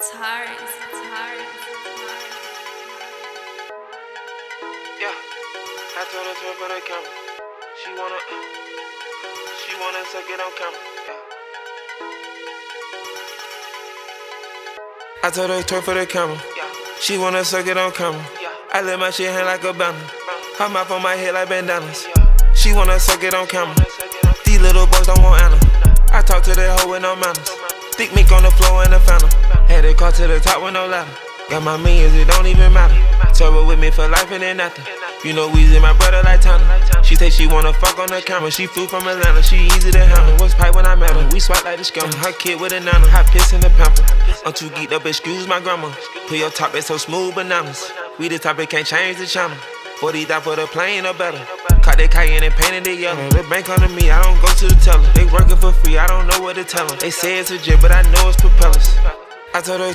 Yeah, I told her to for the camera. She wanna suck it on camera. Yeah. I told her twerk for the camera. Yeah. She wanna suck it on camera. Yeah. I let my shit hang like a banner. Her mouth on my head like bandanas. Yeah. She wanna suck it on camera. These little boys don't want Anna. I talk to that hoe with no manners. Thick mink on the floor in the phantom. Had it caught to the top with no ladder. Got my millions, it don't even matter. Turbo with me for life and then nothing. You know Weezy, my brother like Tana. She say she wanna fuck on the camera. She flew from Atlanta, she easy to handle. Was pipe when I met her, we swap like the scum. Her kid with a nana, hot piss in the pamper. I'm too geeked up, excuse my grandma. Put your top, it's so smooth, bananas. We the topic, can't change the channel. 40 die for the plane or better. Caught that Cayenne and painted it yellow. The bank under me, I don't go to the teller. They working for free, I don't know what to tell them. They say it's a jet, but I know it's propellers. I told her